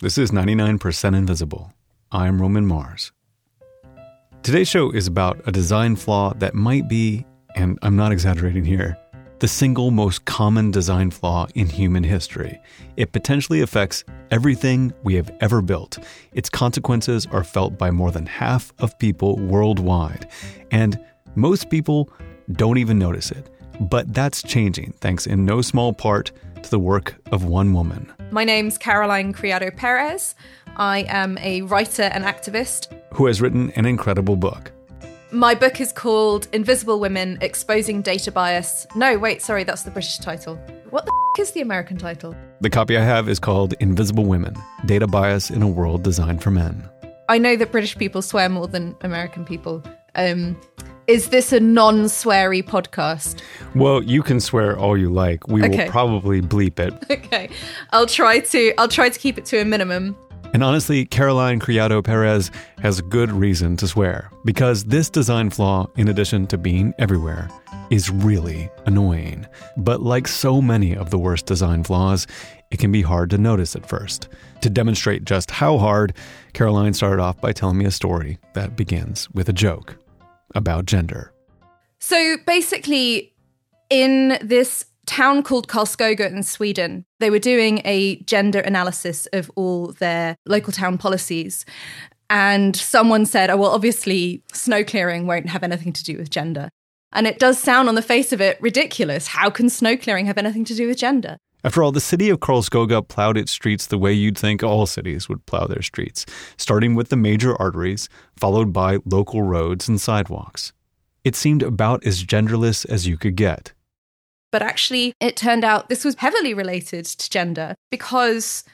This is 99% Invisible. I'm Roman Mars. Today's show is about a design flaw that might be, and I'm not exaggerating here, the single most common design flaw in human history. It potentially affects everything we have ever built. Its consequences are felt by more than half of people worldwide. And most people don't even notice it. But that's changing, thanks in no small part to the work of one woman. My name's Caroline Criado Perez. I am a writer and activist who has written an incredible book. My book is called Invisible Women, Exposing Data Bias. No, wait, sorry, that's the British title. What the is the American title? The copy I have is called Invisible Women, Data Bias in a World Designed for Men. I know that British people swear more than American people. Is this a non-sweary podcast? Well, you can swear all you like. We will probably bleep it. Okay. I'll try to keep it to a minimum. And honestly, Caroline Criado Perez has good reason to swear, because this design flaw, in addition to being everywhere, is really annoying. But like so many of the worst design flaws, it can be hard to notice at first. To demonstrate just how hard, Caroline started off by telling me a story that begins with a joke about gender. So basically, in this town called Karlskoga in Sweden, they were doing a gender analysis of all their local town policies. And someone said, oh, well, obviously snow clearing won't have anything to do with gender. And it does sound on the face of it ridiculous. How can snow clearing have anything to do with gender? After all, the city of Karlskoga plowed its streets the way you'd think all cities would plow their streets, starting with the major arteries, followed by local roads and sidewalks. It seemed about as genderless as you could get. But actually, it turned out this was heavily related to gender because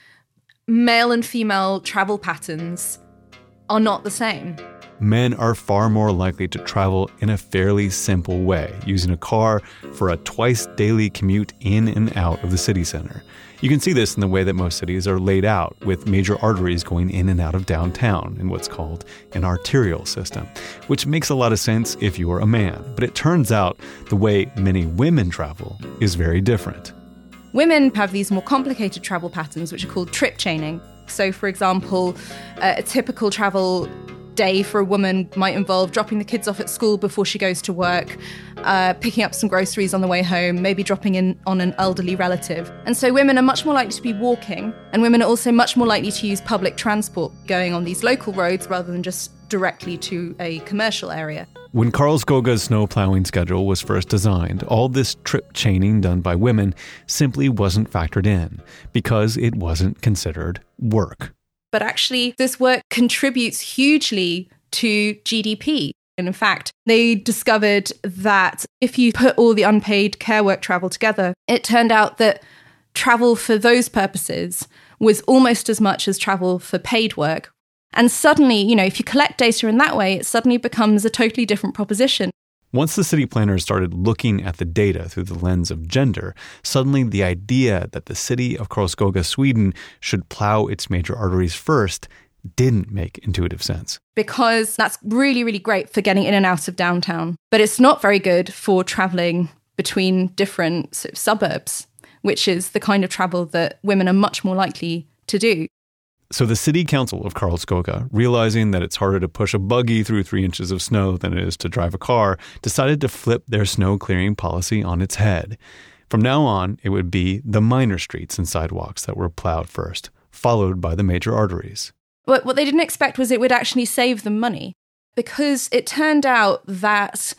male and female travel patterns are not the same. Men are far more likely to travel in a fairly simple way, using a car for a twice daily commute in and out of the city center. You can see this in the way that most cities are laid out, with major arteries going in and out of downtown in what's called an arterial system, which makes a lot of sense if you are a man. But it turns out the way many women travel is very different. Women have these more complicated travel patterns, which are called trip chaining. So, for example, a typical travel day for a woman might involve dropping the kids off at school before she goes to work, picking up some groceries on the way home, maybe dropping in on an elderly relative. And so women are much more likely to be walking, and women are also much more likely to use public transport, going on these local roads rather than just directly to a commercial area. When Karlskoga's snow plowing schedule was first designed, all this trip chaining done by women simply wasn't factored in because it wasn't considered work. But actually, this work contributes hugely to GDP. And in fact, they discovered that if you put all the unpaid care work travel together, it turned out that travel for those purposes was almost as much as travel for paid work. And suddenly, if you collect data in that way, it suddenly becomes a totally different proposition. Once the city planners started looking at the data through the lens of gender, suddenly the idea that the city of Karlskoga, Sweden, should plow its major arteries first didn't make intuitive sense. Because that's really, really great for getting in and out of downtown. But it's not very good for traveling between different sort of suburbs, which is the kind of travel that women are much more likely to do. So the city council of Karlskoga, realizing that it's harder to push a buggy through 3 inches of snow than it is to drive a car, decided to flip their snow clearing policy on its head. From now on, it would be the minor streets and sidewalks that were plowed first, followed by the major arteries. What they didn't expect was it would actually save them money, because it turned out that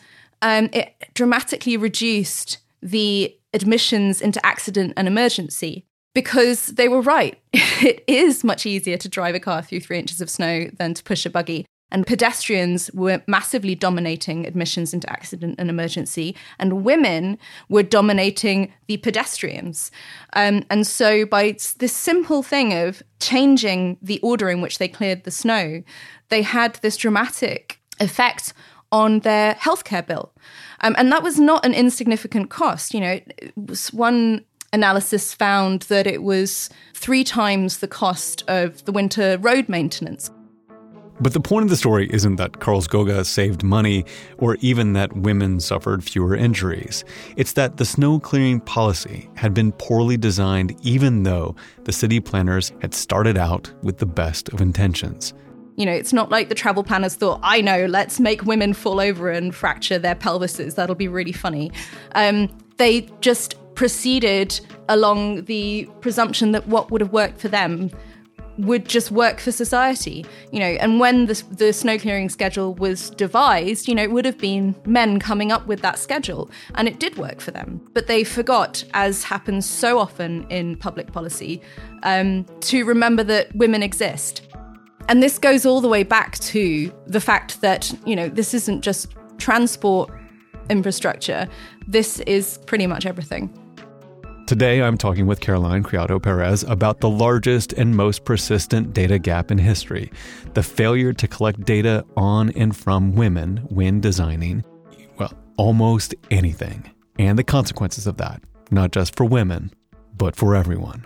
it dramatically reduced the admissions into accident and emergency. Because they were right. It is much easier to drive a car through 3 inches of snow than to push a buggy. And pedestrians were massively dominating admissions into accident and emergency. And women were dominating the pedestrians. And so by this simple thing of changing the order in which they cleared the snow, they had this dramatic effect on their healthcare bill. And that was not an insignificant cost. It was one analysis found that it was 3 times the cost of the winter road maintenance. But the point of the story isn't that Karlskoga saved money or even that women suffered fewer injuries. It's that the snow clearing policy had been poorly designed even though the city planners had started out with the best of intentions. You know, it's not like the travel planners thought, I know, let's make women fall over and fracture their pelvises. That'll be really funny. They just proceeded along the presumption that what would have worked for them would just work for society, you know. And when the snow clearing schedule was devised, you know, it would have been men coming up with that schedule, and it did work for them. But they forgot, as happens so often in public policy, to remember that women exist. And this goes all the way back to the fact that, you know, this isn't just transport infrastructure. This is pretty much everything. Today, I'm talking with Caroline Criado Perez about the largest and most persistent data gap in history, the failure to collect data on and from women when designing, well, almost anything, and the consequences of that, not just for women, but for everyone.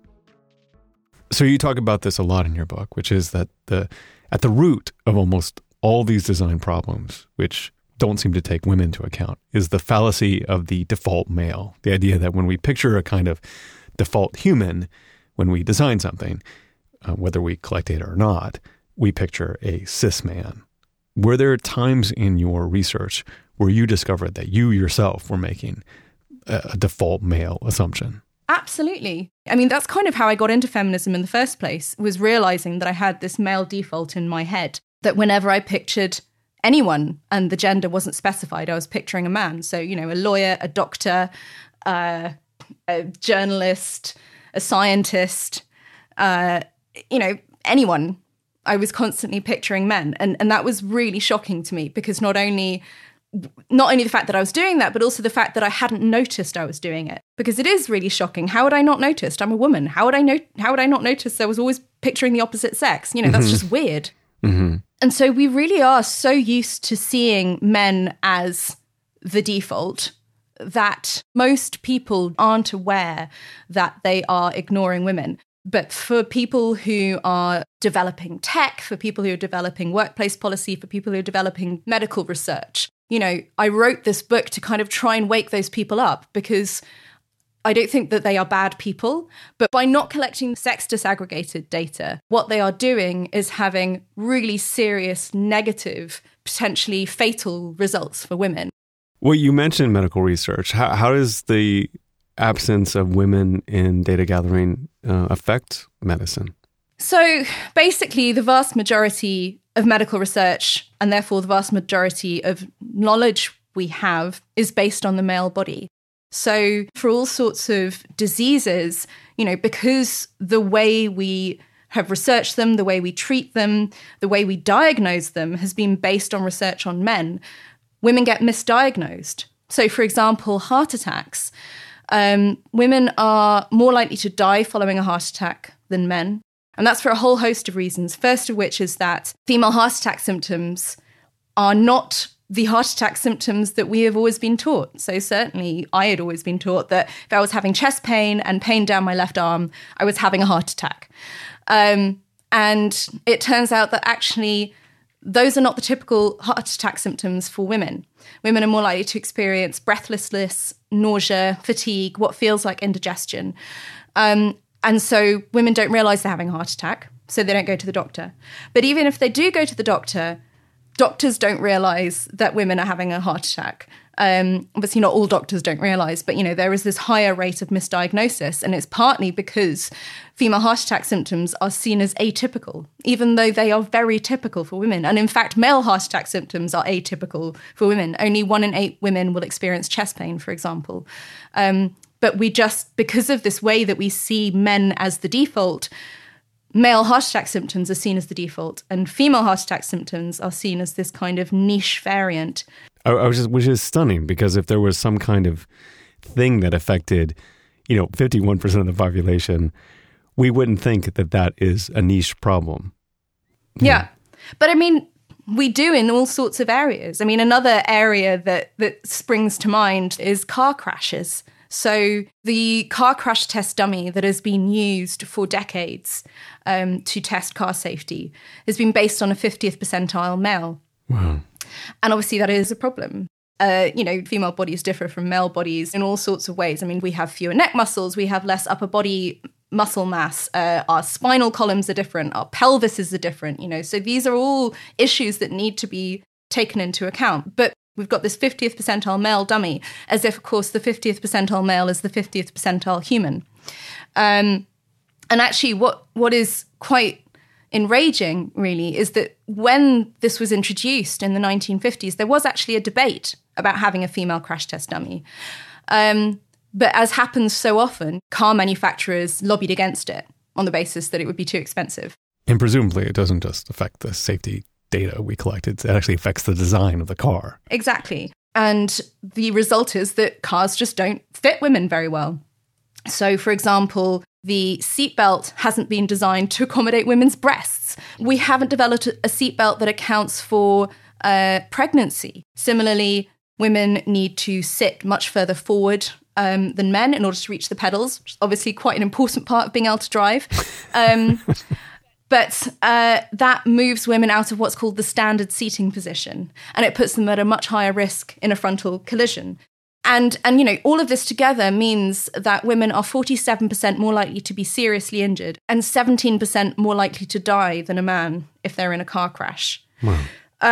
So you talk about this a lot in your book, which is that at the root of almost all these design problems, which don't seem to take women into account, is the fallacy of the default male. The idea that when we picture a kind of default human, when we design something, whether we collect data or not, we picture a cis man. Were there times in your research where you discovered that you yourself were making a default male assumption? Absolutely. I mean, that's kind of how I got into feminism in the first place, was realizing that I had this male default in my head, that whenever I pictured anyone and the gender wasn't specified, I was picturing a man. So, you know, a lawyer, a doctor, a journalist, a scientist, you know, anyone. I was constantly picturing men. And that was really shocking to me, because not only the fact that I was doing that, but also the fact that I hadn't noticed I was doing it. Because it is really shocking. How would I not noticed? I'm a woman. How would I not notice I was always picturing the opposite sex? You know, that's just weird. Mm-hmm. And so we really are so used to seeing men as the default that most people aren't aware that they are ignoring women. But for people who are developing tech, for people who are developing workplace policy, for people who are developing medical research, you know, I wrote this book to kind of try and wake those people up, because I don't think that they are bad people, but by not collecting sex disaggregated data, what they are doing is having really serious, negative, potentially fatal results for women. Well, you mentioned medical research. How does the absence of women in data gathering affect medicine? So basically, the vast majority of medical research, and therefore the vast majority of knowledge we have, is based on the male body. So for all sorts of diseases, you know, because the way we have researched them, the way we treat them, the way we diagnose them has been based on research on men, women get misdiagnosed. So for example, heart attacks. Women are more likely to die following a heart attack than men. And that's for a whole host of reasons. First of which is that female heart attack symptoms are not the heart attack symptoms that we have always been taught. So certainly I had always been taught that if I was having chest pain and pain down my left arm, I was having a heart attack. And it turns out that actually those are not the typical heart attack symptoms for women. Women are more likely to experience breathlessness, nausea, fatigue, what feels like indigestion. And so women don't realize they're having a heart attack, so they don't go to the doctor. But even if they do go to the doctor, doctors don't realize that women are having a heart attack. Obviously, not all doctors don't realize, but, you know, there is this higher rate of misdiagnosis. And it's partly because female heart attack symptoms are seen as atypical, even though they are very typical for women. And in fact, male heart attack symptoms are atypical for women. Only 1 in 8 women will experience chest pain, for example. But we just, because of this way that we see men as the default, male heart attack symptoms are seen as the default, and female heart attack symptoms are seen as this kind of niche variant. Which is stunning, because if there was some kind of thing that affected, 51% of the population, we wouldn't think that that is a niche problem. Yeah. But I mean, we do in all sorts of areas. I mean, another area that springs to mind is car crashes. So the car crash test dummy that has been used for decades to test car safety has been based on a 50th percentile male. Wow. And obviously that is a problem. Female bodies differ from male bodies in all sorts of ways. I mean, we have fewer neck muscles, we have less upper body muscle mass, our spinal columns are different, our pelvises are different, so these are all issues that need to be taken into account. But we've got this 50th percentile male dummy, as if, of course, the 50th percentile male is the 50th percentile human. And actually, what is quite enraging, really, is that when this was introduced in the 1950s, there was actually a debate about having a female crash test dummy. But as happens so often, car manufacturers lobbied against it on the basis that it would be too expensive. And presumably it doesn't just affect the safety data we collected, it actually affects the design of the car. Exactly. And the result is that cars just don't fit women very well. So, for example, the seatbelt hasn't been designed to accommodate women's breasts. We haven't developed a seatbelt that accounts for pregnancy. Similarly, women need to sit much further forward than men in order to reach the pedals, which is obviously quite an important part of being able to drive. But that moves women out of what's called the standard seating position, and it puts them at a much higher risk in a frontal collision. And all of this together means that women are 47% more likely to be seriously injured and 17% more likely to die than a man if they're in a car crash. Wow.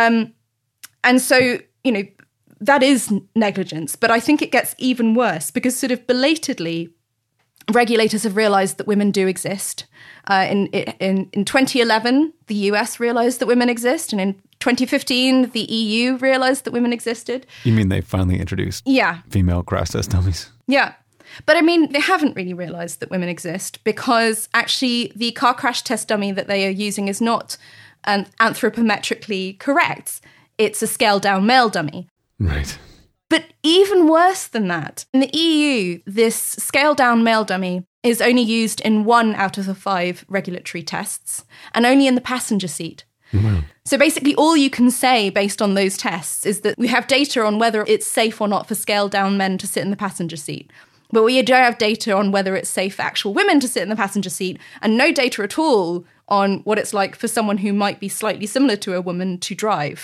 And so, that is negligence. But I think it gets even worse because sort of belatedly, regulators have realized that women do exist. In 2011, the US realized that women exist. And in 2015, the EU realized that women existed. You mean they finally introduced female crash test dummies? Yeah. But I mean, they haven't really realized that women exist because actually the car crash test dummy that they are using is not anthropometrically correct. It's a scaled down male dummy. Right. But even worse than that, in the EU, this scaled down male dummy is only used in 1 out of the 5 regulatory tests and only in the passenger seat. Wow. So basically all you can say based on those tests is that we have data on whether it's safe or not for scaled down men to sit in the passenger seat. But we don't have data on whether it's safe for actual women to sit in the passenger seat, and no data at all on what it's like for someone who might be slightly similar to a woman to drive.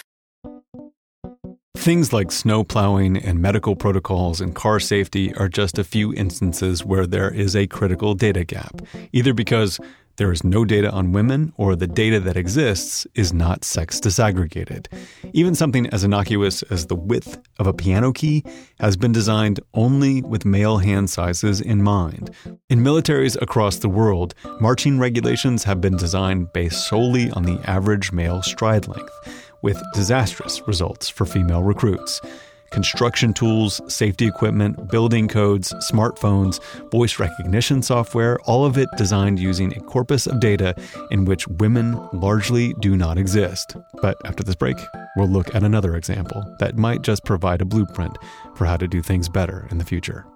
Things like snow plowing and medical protocols and car safety are just a few instances where there is a critical data gap, either because there is no data on women or the data that exists is not sex disaggregated. Even something as innocuous as the width of a piano key has been designed only with male hand sizes in mind. In militaries across the world, marching regulations have been designed based solely on the average male stride length, with disastrous results for female recruits. Construction tools, safety equipment, building codes, smartphones, voice recognition software, all of it designed using a corpus of data in which women largely do not exist. But after this break, we'll look at another example that might just provide a blueprint for how to do things better in the future.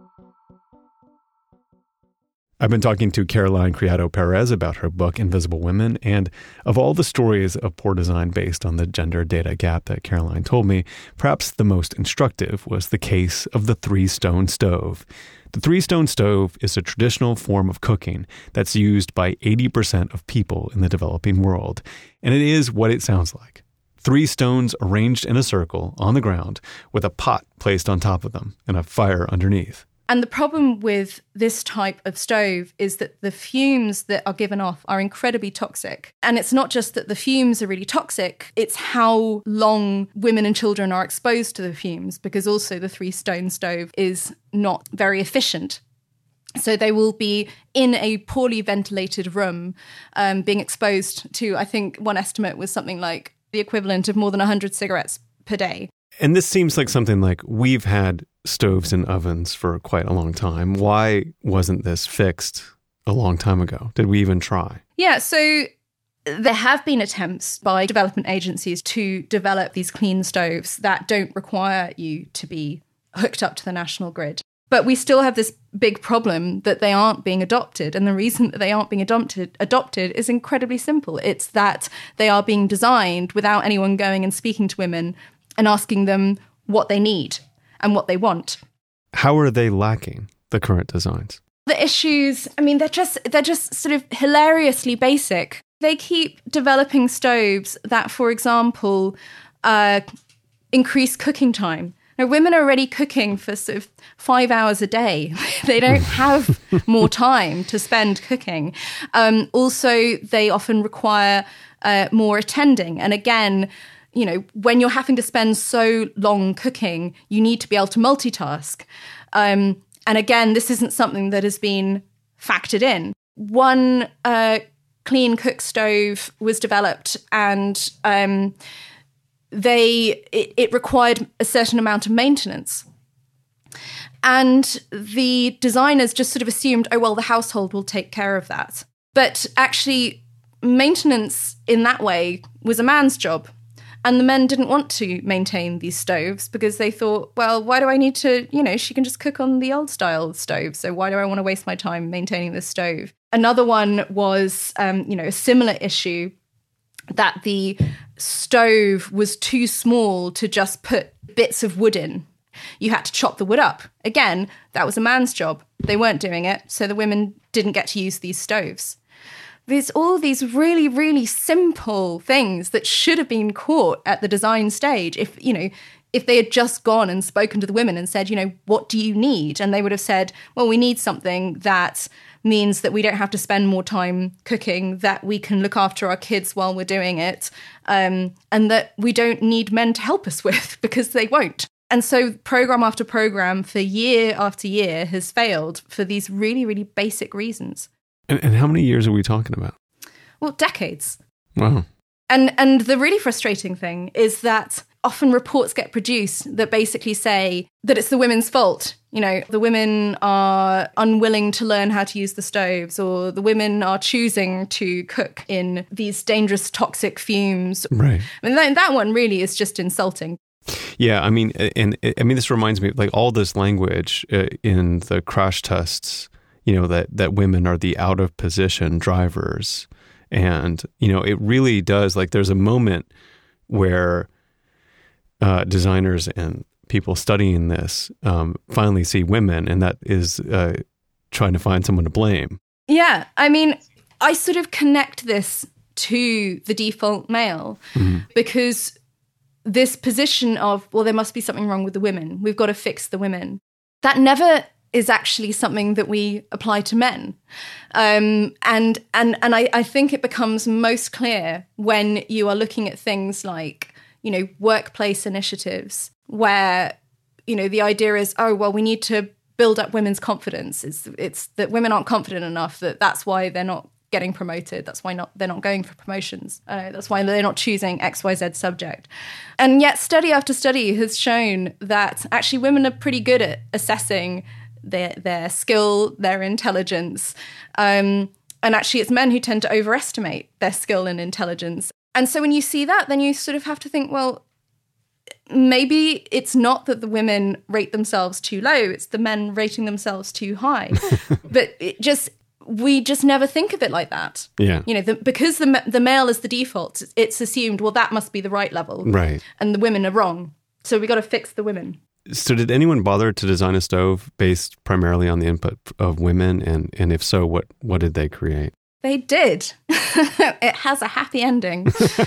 I've been talking to Caroline Criado Perez about her book, Invisible Women, and of all the stories of poor design based on the gender data gap that Caroline told me, perhaps the most instructive was the case of the 3-stone stove. The 3-stone stove is a traditional form of cooking that's used by 80% of people in the developing world, and it is what it sounds like. 3 stones arranged in a circle on the ground with a pot placed on top of them and a fire underneath. And the problem with this type of stove is that the fumes that are given off are incredibly toxic. And it's not just that the fumes are really toxic, it's how long women and children are exposed to the fumes, because also the 3-stone stove is not very efficient. So they will be in a poorly ventilated room, being exposed to, I think one estimate was something like the equivalent of more than 100 cigarettes per day. And this seems like something like we've had stoves and ovens for quite a long time. Why wasn't this fixed a long time ago? Did we even try? Yeah, so there have been attempts by development agencies to develop these clean stoves that don't require you to be hooked up to the national grid. But we still have this big problem that they aren't being adopted. And the reason that they aren't being adopted is incredibly simple. It's that they are being designed without anyone going and speaking to women and asking them what they need and what they want. How are they lacking, the current designs? The issues, I mean, they're just sort of hilariously basic. They keep developing stoves that, for example, increase cooking time. Now, women are already cooking for sort of 5 hours a day. They don't have more time to spend cooking. Also, they often require more attending. And again, you know, when you're having to spend so long cooking, you need to be able to multitask. And again, this isn't something that has been factored in. One clean cook stove was developed, and it required a certain amount of maintenance. And the designers just sort of assumed, oh, well, the household will take care of that. But actually, maintenance in that way was a man's job. And the men didn't want to maintain these stoves because they thought, well, why do I need to, you know, she can just cook on the old style stove. So why do I want to waste my time maintaining this stove? Another one was, a similar issue, that the stove was too small to just put bits of wood in. You had to chop the wood up. Again, that was a man's job. They weren't doing it, so the women didn't get to use these stoves. There's all these really, really simple things that should have been caught at the design stage. If they had just gone and spoken to the women and said, you know, what do you need? And they would have said, well, we need something that means that we don't have to spend more time cooking, that we can look after our kids while we're doing it, and that we don't need men to help us with, because they won't. And so program after program for year after year has failed for these really, really basic reasons. And how many years are we talking about? Well, decades. Wow. And the really frustrating thing is that often reports get produced that basically say that it's the women's fault. You know, the women are unwilling to learn how to use the stoves, or the women are choosing to cook in these dangerous toxic fumes. Right. I mean, that one really is just insulting. Yeah, I mean, this reminds me of like all this language in the crash tests, you know, that women are the out of position drivers. And, you know, it really does, like there's a moment where designers and people studying this finally see women, and that is trying to find someone to blame. Yeah, I mean, I sort of connect this to the default male, because this position of, well, there must be something wrong with the women, we've got to fix the women, that never is actually something that we apply to men. And I think it becomes most clear when you are looking at things like, you know, workplace initiatives where, you know, the idea is, oh, well, we need to build up women's confidence. It's that women aren't confident enough, that's why they're not getting promoted. That's why they're not going for promotions. That's why they're not choosing XYZ subject. And yet study after study has shown that actually women are pretty good at assessing their skill, their intelligence. And actually it's men who tend to overestimate their skill and intelligence. And so when you see that, then you sort of have to think, well, maybe it's not that the women rate themselves too low, it's the men rating themselves too high. But we just never think of it like that. Yeah. You know, because the male is the default, it's assumed, well, that must be the right level. Right. And the women are wrong. So we got to fix the women. So did anyone bother to design a stove based primarily on the input of women? And if so, what did they create? They did. It has a happy ending.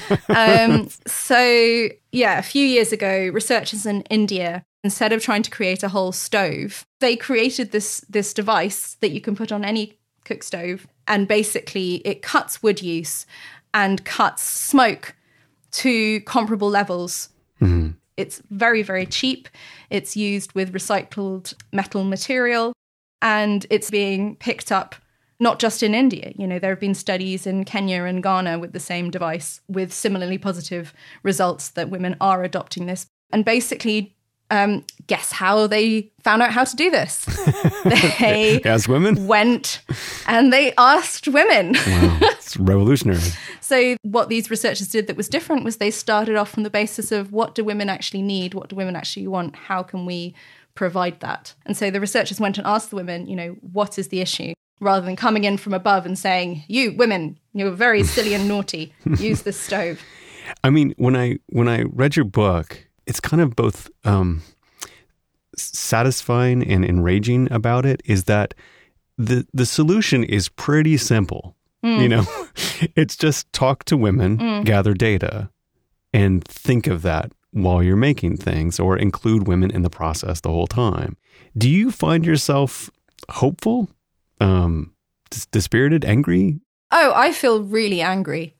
So, yeah, a few years ago, researchers in India, instead of trying to create a whole stove, they created this device that you can put on any cook stove. And basically, it cuts wood use and cuts smoke to comparable levels. Mm-hmm. It's very, very cheap. It's used with recycled metal material, and it's being picked up not just in India. You know, there have been studies in Kenya and Ghana with the same device with similarly positive results that women are adopting this. And basically, guess how they found out how to do this? They asked women? Went and they asked women. Wow, it's revolutionary. So what these researchers did that was different was they started off from the basis of what do women actually need? What do women actually want? How can we provide that? And so the researchers went and asked the women, you know, what is the issue? Rather than coming in from above and saying, you women, you're very silly and naughty, use this stove. I mean, when I read your book, it's kind of both satisfying and enraging about it is that the solution is pretty simple. You know, it's just talk to women, gather data, and think of that while you're making things, or include women in the process the whole time. Do you find yourself hopeful, dispirited, angry? Oh, I feel really angry.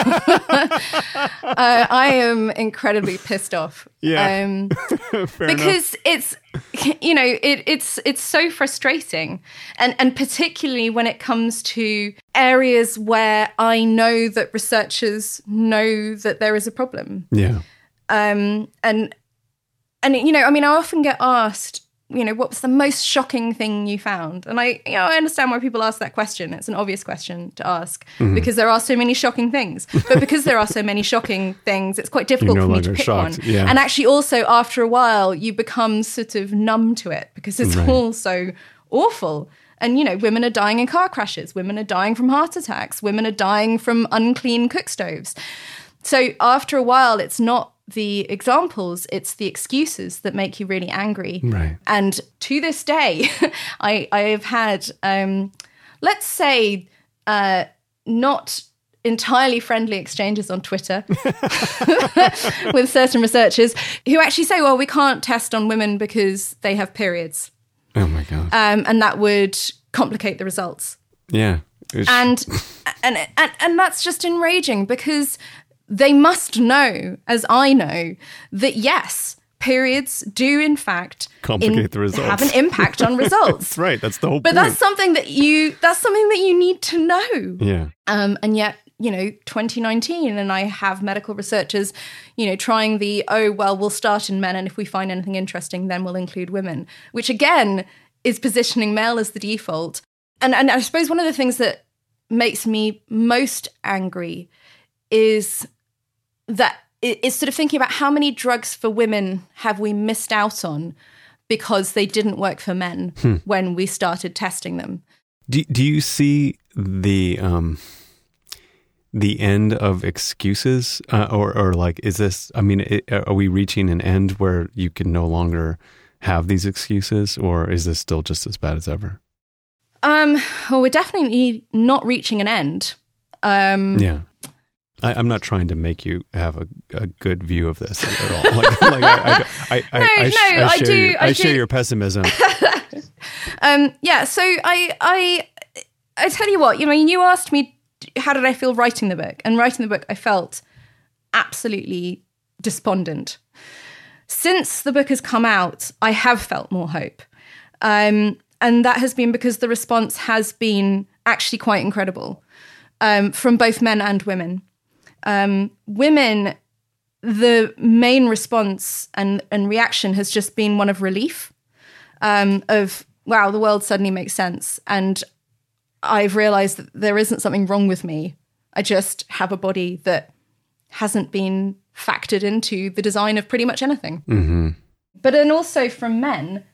I am incredibly pissed off. Yeah. Because it's, you know, it's so frustrating. And particularly when it comes to areas where I know that researchers know that there is a problem. Yeah. And you know, I mean, I often get asked, you know, what was the most shocking thing you found? And I understand why people ask that question. It's an obvious question to ask because there are so many shocking things. But because there are so many shocking things, it's quite difficult for me to pick one. Yeah. And actually also after a while, you become sort of numb to it because it's all so awful. And, you know, women are dying in car crashes. Women are dying from heart attacks. Women are dying from unclean cook stoves. So after a while, it's not the examples, it's the excuses that make you really angry. Right. And to this day, I have had, let's say, not entirely friendly exchanges on Twitter with certain researchers who actually say, well, we can't test on women because they have periods. Oh my God. And that would complicate the results. Yeah. And that's just enraging because they must know, as I know, that yes, periods do in fact complicate the results, have an impact on results. That's right. That's the whole point. But that's something that you need to know. Yeah. And yet, you know, 2019, and I have medical researchers, you know, trying we'll start in men, and if we find anything interesting, then we'll include women, which again is positioning male as the default. And I suppose one of the things that makes me most angry is that it's sort of thinking about how many drugs for women have we missed out on because they didn't work for men when we started testing them. Do you see the end of excuses or like, is this, I mean, are we reaching an end where you can no longer have these excuses, or is this still just as bad as ever? Well, we're definitely not reaching an end. Yeah. I'm not trying to make you have a good view of this at all. I share your pessimism. Yeah. So I tell you what, you know, you asked me, how did I feel writing the book? And writing the book, I felt absolutely despondent. Since the book has come out, I have felt more hope. And that has been because the response has been actually quite incredible from both men and women. Women, the main response and reaction has just been one of relief, of, wow, the world suddenly makes sense. And I've realized that there isn't something wrong with me. I just have a body that hasn't been factored into the design of pretty much anything. Mm-hmm. But then also from men,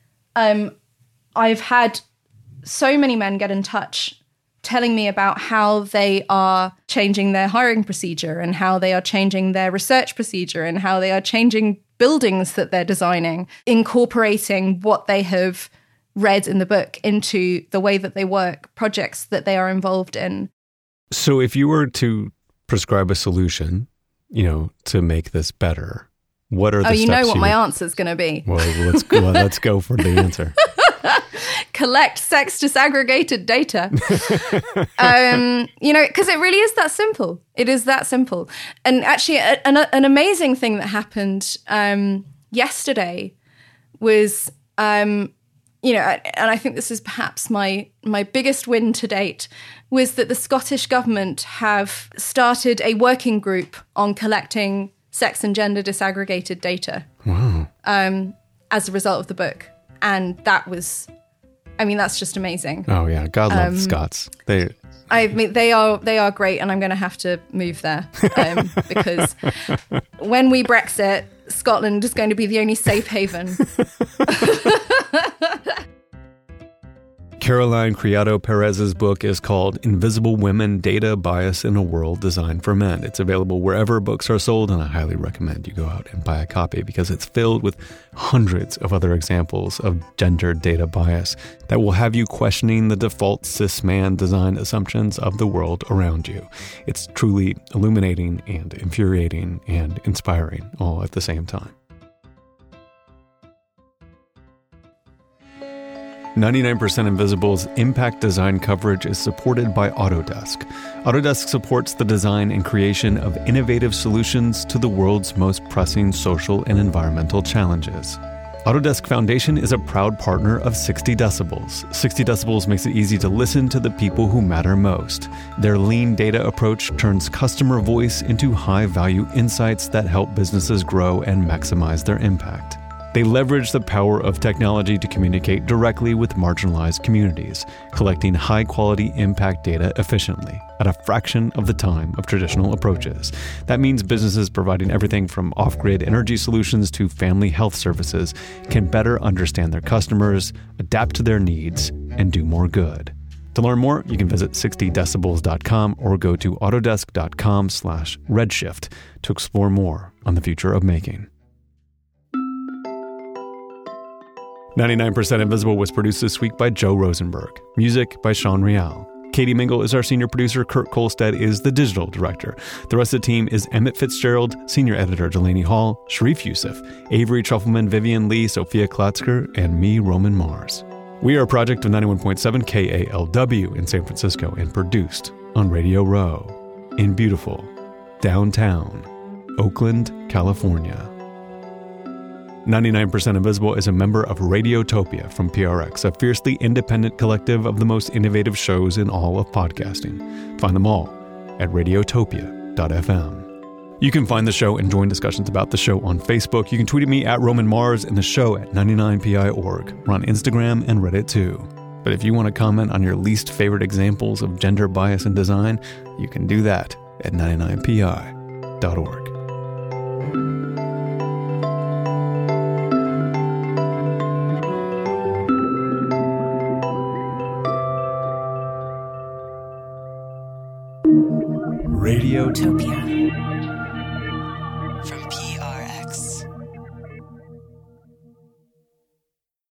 I've had so many men get in touch telling me about how they are changing their hiring procedure and how they are changing their research procedure and how they are changing buildings that they're designing, incorporating what they have read in the book into the way that they work, projects that they are involved in. So if you were to prescribe a solution, you know, to make this better, what are the steps? Oh, you know what my answer is going to be. Well, let's go for the answer. Collect sex disaggregated data. You know, because it really is that simple. It is that simple. And actually, an amazing thing that happened yesterday was, you know, and I think this is perhaps my biggest win to date, was that the Scottish government have started a working group on collecting sex and gender disaggregated data. Wow. As a result of the book. And that was, I mean, that's just amazing. Oh yeah, God love the Scots. They are great, and I'm going to have to move there because when we Brexit, Scotland is going to be the only safe haven. Caroline Criado Perez's book is called Invisible Women: Data, Bias in a World Designed for Men. It's available wherever books are sold, and I highly recommend you go out and buy a copy because it's filled with hundreds of other examples of gender data bias that will have you questioning the default cis man design assumptions of the world around you. It's truly illuminating and infuriating and inspiring all at the same time. 99% Invisible's impact design coverage is supported by Autodesk. Autodesk supports the design and creation of innovative solutions to the world's most pressing social and environmental challenges. Autodesk Foundation is a proud partner of 60 Decibels. 60 Decibels makes it easy to listen to the people who matter most. Their lean data approach turns customer voice into high-value insights that help businesses grow and maximize their impact. They leverage the power of technology to communicate directly with marginalized communities, collecting high-quality impact data efficiently at a fraction of the time of traditional approaches. That means businesses providing everything from off-grid energy solutions to family health services can better understand their customers, adapt to their needs, and do more good. To learn more, you can visit 60decibels.com or go to autodesk.com/redshift to explore more on the future of making. 99% Invisible was produced this week by Joe Rosenberg. Music by Sean Real. Katie Mingle is our senior producer. Kurt Kolstad is the digital director. The rest of the team is Emmett Fitzgerald, senior editor Delaney Hall, Sharif Youssef, Avery Trufelman, Vivian Lee, Sophia Klatzker, and me, Roman Mars. We are a project of 91.7 KALW in San Francisco and produced on Radio Row in beautiful downtown Oakland, California. 99% Invisible is a member of Radiotopia from PRX, a fiercely independent collective of the most innovative shows in all of podcasting. Find them all at radiotopia.fm. You can find the show and join discussions about the show on Facebook. You can tweet at me at Roman Mars and the show at 99pi.org. We're on Instagram and Reddit too. But if you want to comment on your least favorite examples of gender bias in design, you can do that at 99pi.org. Radiotopia.